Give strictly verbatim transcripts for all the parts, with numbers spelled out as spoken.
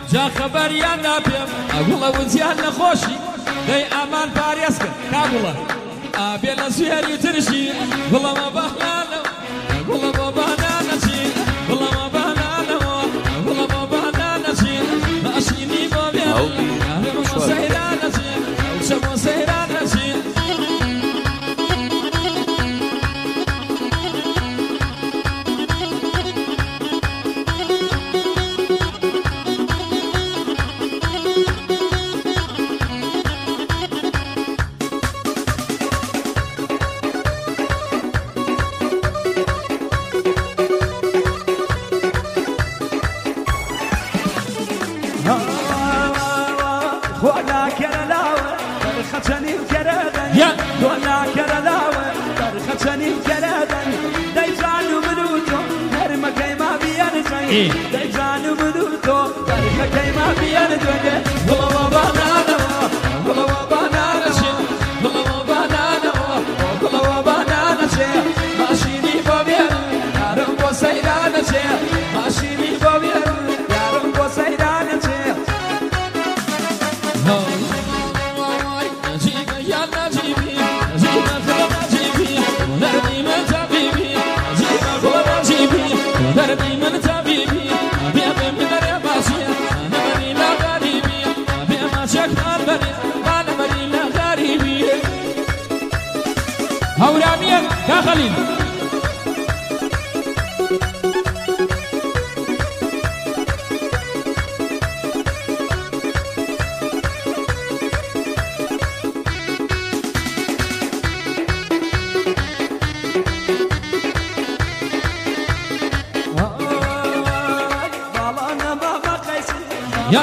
جا خبریان نابێم ئەگوڵە وزیان نەخۆشی دەی ئامان پارێزکە کاگوڵە ئابێ لە سوێری ترشی گوڵەمە بەخانەوە گوڵەمە بانانەچی گوڵەمە بانانەوە گوڵەمە بانانەچی باشینی بۆ بێ کارەمە سەیرانەچی شەمە سەیرانەچی دەیزانم من و تۆ بەرخەکەی مافیان دوێنێ گوڵەوە بانانەوە گوڵەوە بانانەچێ گوڵەوە بانانەوە گوڵەوە بانانەچێ ماشینی بۆ بێن یارم بۆ سەیرانەچێ ماشینی بۆ بێن یارم بۆ سەیرانەچێ نەجیبە یان نەجیبی نەجیبە خڵە نەجیبی نەرمی من تەبیبی نەجیبە خڵە نەجیبی نەرمی من تەبیبی هورامية يا خليل يا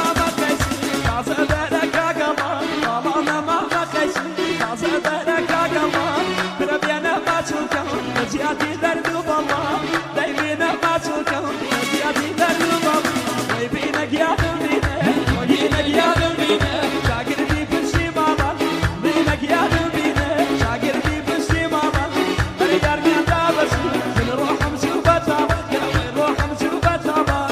زيادة درد وبالله دايمين معسوكم زيادة درد وبالله ويبينك يا دمينة ويبينك يا دمينة شاقر بي بشي ماما بينك يا دمينة شاقر بي بشي ماما بريدار من دابس كل روح مسوبتها كل روح مسوبتها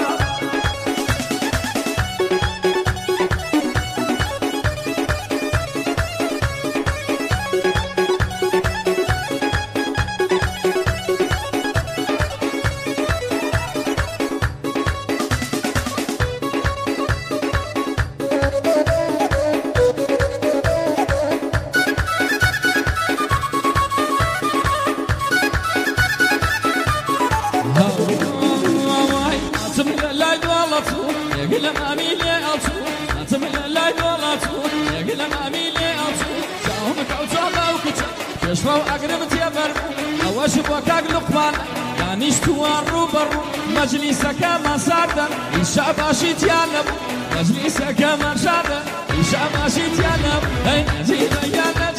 يقلم أميلي ألتو أتمنى لا يولاتو يقلم أميلي ألتو شاهمك أوتاما وكتا كشفا وأقرب تيبر أواشب وكاق لقمان كانيشتو الروبر مجلسك ما سادا إيشا باشي تيانب مجلسك ما شادا إيشا باشي تيانب هين نجيب يانا